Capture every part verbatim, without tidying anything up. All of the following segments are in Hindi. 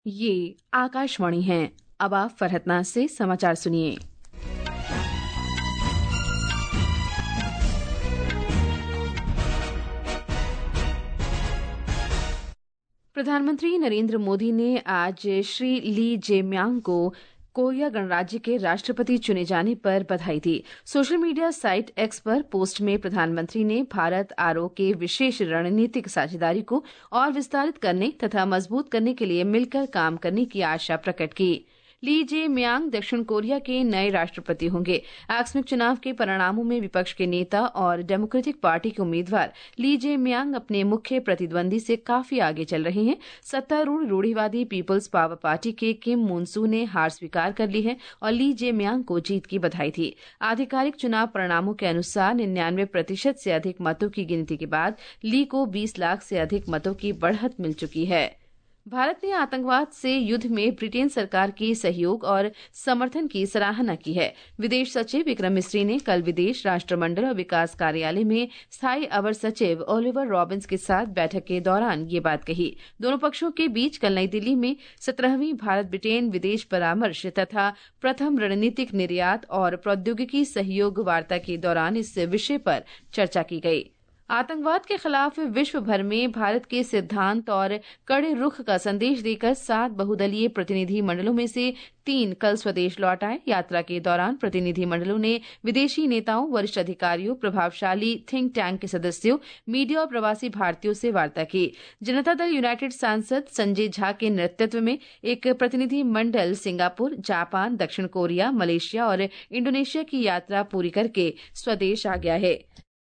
ये आकाशवाणी है। अब आप फरहतनाज से समाचार सुनिए। प्रधानमंत्री नरेंद्र मोदी ने आज श्री ली जेम्यांग को कोरिया गणराज्य के राष्ट्रपति चुने जाने पर बधाई दी। सोशल मीडिया साइट एक्स पर पोस्ट में प्रधानमंत्री ने भारत आरओ के विशेष रणनीतिक साझेदारी को और विस्तारित करने तथा मजबूत करने के लिए मिलकर काम करने की आशा प्रकट की। ली जे-म्यांग दक्षिण कोरिया के नए राष्ट्रपति होंगे। आकस्मिक चुनाव के परिणामों में विपक्ष के नेता और डेमोक्रेटिक पार्टी के उम्मीदवार ली जे-म्यांग अपने मुख्य प्रतिद्वंदी से काफी आगे चल रहे हैं। सत्तारूढ़ रूढ़िवादी पीपल्स पावर पार्टी के किम मुनसू ने हार स्वीकार कर ली है और ली जे-म्यांग को जीत की बधाई दी। आधिकारिक चुनाव परिणामों के अनुसार निन्यानवे प्रतिशत से अधिक मतों की गिनती के बाद ली को बीस लाख से अधिक मतों की बढ़त मिल चुकी है। भारत ने आतंकवाद से युद्ध में ब्रिटेन सरकार की सहयोग और समर्थन की सराहना की है। विदेश सचिव विक्रम मिस्री ने कल विदेश राष्ट्रमंडल और विकास कार्यालय में स्थायी अवर सचिव ओलिवर रॉबिन्स के साथ बैठक के दौरान ये बात कही। दोनों पक्षों के बीच कल नई दिल्ली में सत्रहवीं भारत ब्रिटेन विदेश परामर्श तथा प्रथम रणनीतिक निर्यात और प्रौद्योगिकी सहयोग वार्ता के दौरान इस विषय पर चर्चा की गई। आतंकवाद के खिलाफ विश्व भर में भारत के सिद्धांत और कड़े रुख का संदेश देकर सात बहुदलीय प्रतिनिधि मंडलों में से तीन कल स्वदेश लौट आए। यात्रा के दौरान प्रतिनिधि मंडलों ने विदेशी नेताओं, वरिष्ठ अधिकारियों, प्रभावशाली थिंक टैंक के सदस्यों, मीडिया और प्रवासी भारतीयों से वार्ता की। जनता दल यूनाइटेड सांसद संजय झा के नेतृत्व में एक प्रतिनिधि मंडल सिंगापुर, जापान, दक्षिण कोरिया, मलेशिया और इंडोनेशिया की यात्रा पूरी करके स्वदेश आ गया है।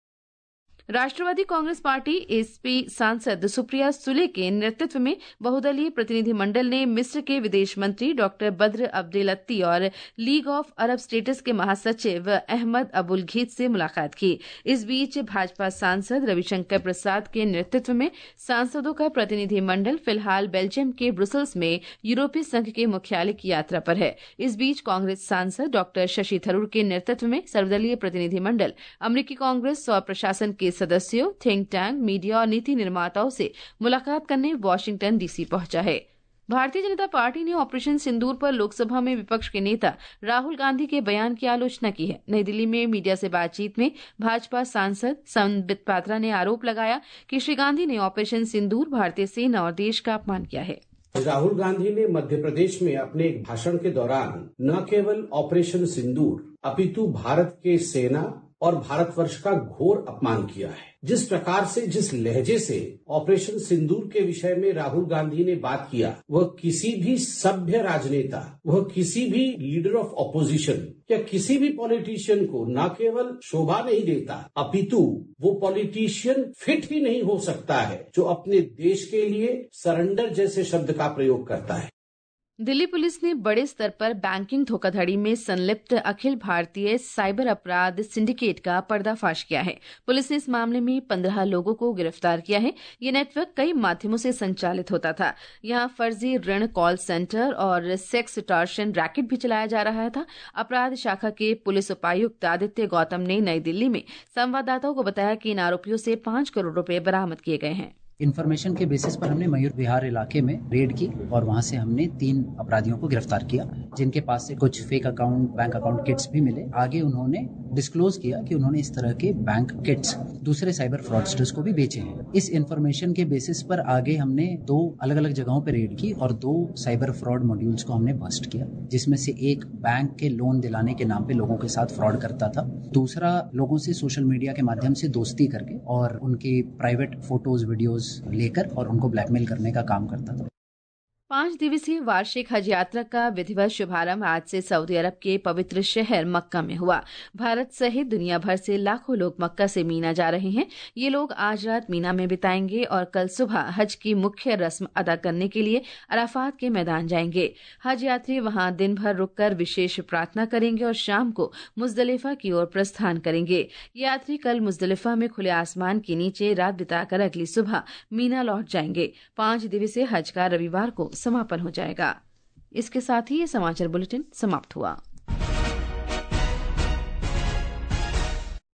राष्ट्रवादी कांग्रेस पार्टी एसपी सांसद सुप्रिया सुले के नेतृत्व में बहुदलीय प्रतिनिधि मंडल ने मिस्र के विदेश मंत्री डॉक्टर बद्र अब्देलत्ती और लीग ऑफ अरब स्टेट्स के महासचिव अहमद अबुल घीत से मुलाकात की। इस बीच भाजपा सांसद रविशंकर प्रसाद के नेतृत्व में सांसदों का प्रतिनिधि मंडल फिलहाल बेल्जियम के ब्रुसेल्स में यूरोपीय संघ के मुख्यालय की यात्रा पर है। इस बीच कांग्रेस सांसद डॉक्टर शशि थरूर के नेतृत्व में सर्वदलीय प्रतिनिधि मंडल अमेरिकी कांग्रेस और प्रशासन के सदस्यों, थिंक टैंक, मीडिया और नीति निर्माताओं से मुलाकात करने वाशिंगटन डीसी पहुंचा है। भारतीय जनता पार्टी ने ऑपरेशन सिंदूर पर लोकसभा में विपक्ष के नेता राहुल गांधी के बयान की आलोचना की है। नई दिल्ली में मीडिया से बातचीत में भाजपा सांसद संबित पात्रा ने आरोप लगाया कि श्री गांधी ने ऑपरेशन सिंदूर भारतीय सेना और देश का अपमान किया है। राहुल गांधी ने मध्य प्रदेश में अपने एक भाषण के दौरान न केवल ऑपरेशन सिंदूर अपितु भारत के सेना और भारतवर्ष का घोर अपमान किया है। जिस प्रकार से, जिस लहजे से ऑपरेशन सिंदूर के विषय में राहुल गांधी ने बात किया, वह किसी भी सभ्य राजनेता, वह किसी भी लीडर ऑफ ऑपोजिशन या किसी भी पॉलिटिशियन को न केवल शोभा नहीं देता, अपितु वो पॉलिटिशियन फिट ही नहीं हो सकता है जो अपने देश के लिए सरेंडर जैसे शब्द का प्रयोग करता है। दिल्ली पुलिस ने बड़े स्तर पर बैंकिंग धोखाधड़ी में संलिप्त अखिल भारतीय साइबर अपराध सिंडिकेट का पर्दाफाश किया है। पुलिस ने इस मामले में पंद्रह लोगों को गिरफ्तार किया है। ये नेटवर्क कई माध्यमों से संचालित होता था। यहाँ फर्जी ऋण कॉल सेंटर और सेक्स टॉर्शन रैकेट भी चलाया जा रहा था। अपराध शाखा के पुलिस उपायुक्त आदित्य गौतम ने नई दिल्ली में संवाददाताओं को बताया कि इन आरोपियों से पांच करोड़ रुपए बरामद किए गए हैं। इन्फॉर्मेशन के बेसिस पर हमने मयूर विहार इलाके में रेड की और वहां से हमने तीन अपराधियों को गिरफ्तार किया, जिनके पास से कुछ fake account, bank account kits भी मिले। आगे उन्होंने डिस्क्लोज किया कि उन्होंने इस तरह के बैंक किट्स दूसरे साइबर फ्रॉडस्टर्स को भी बेचे हैं। इस इन्फॉर्मेशन के बेसिस पर आगे हमने दो अलग अलग जगहों पर रेड की और दो साइबर फ्रॉड मॉड्यूल्स को हमने बस्ट किया, जिसमें से एक बैंक के लोन दिलाने के नाम पे लोगों के साथ फ्रॉड करता था, दूसरा लोगों से सोशल मीडिया के माध्यम से दोस्ती करके और उनकी प्राइवेट फोटोज, वीडियोज लेकर और उनको ब्लैकमेल करने का काम करता था। पांच दिवसीय वार्षिक हज यात्रा का विधिवत शुभारंभ आज से सऊदी अरब के पवित्र शहर मक्का में हुआ। भारत सहित दुनिया भर से लाखों लोग मक्का से मीना जा रहे हैं। ये लोग आज रात मीना में बिताएंगे और कल सुबह हज की मुख्य रस्म अदा करने के लिए अराफात के मैदान जाएंगे। हज यात्री वहां दिन भर रुककर विशेष प्रार्थना करेंगे और शाम को मुजदलिफा की ओर प्रस्थान करेंगे। यात्री कल मुजदलिफा में खुले आसमान के नीचे रात बिताकर अगली सुबह मीना लौट जाएंगे। पांच दिवसीय हज का रविवार को समापन हो जाएगा। इसके साथ ही ये समाचार बुलेटिन समाप्त हुआ।